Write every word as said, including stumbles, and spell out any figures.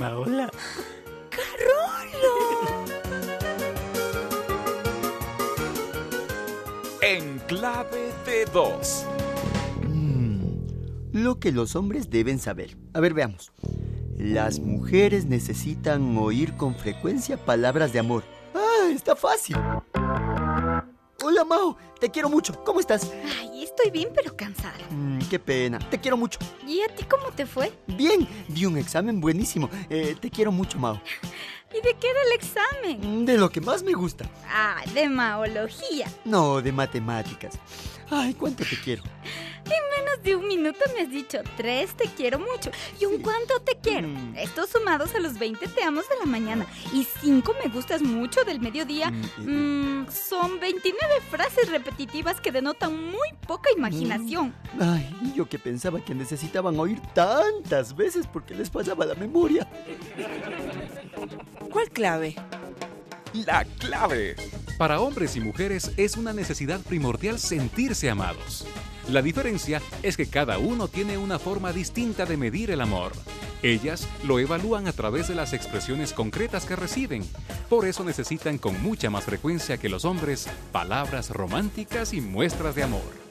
Hola, hola. ¡Carolo! En clave de dos. Mm, lo que los hombres deben saber. A ver, veamos. Las mujeres necesitan oír con frecuencia palabras de amor. ¡Ah, está fácil! Hola, Mao. Te quiero mucho. ¿Cómo estás? Ay, estoy bien, pero cansada. Mm, qué pena. Te quiero mucho. ¿Y a ti cómo te fue? Bien. Di un examen buenísimo. Eh, te quiero mucho, Mao. ¿Y de qué era el examen? Mm, De lo que más me gusta. Ah, de maología. No, de matemáticas. Ay, cuánto te quiero. En menos de un minuto me has dicho tres te quiero mucho y un Sí. cuánto te quiero. Mm. Estos sumados a los veinte te amos de la mañana y cinco me gustas mucho del mediodía. Mm, eh, Mm, son veintinueve frases repetitivas que denotan muy poca imaginación. Ay, yo que pensaba que necesitaban oír tantas veces porque les fallaba la memoria. ¿Cuál clave? La clave. Para hombres y mujeres es una necesidad primordial sentirse amados. La diferencia es que cada uno tiene una forma distinta de medir el amor. Ellas lo evalúan a través de las expresiones concretas que reciben. Por eso necesitan con mucha más frecuencia que los hombres palabras románticas y muestras de amor.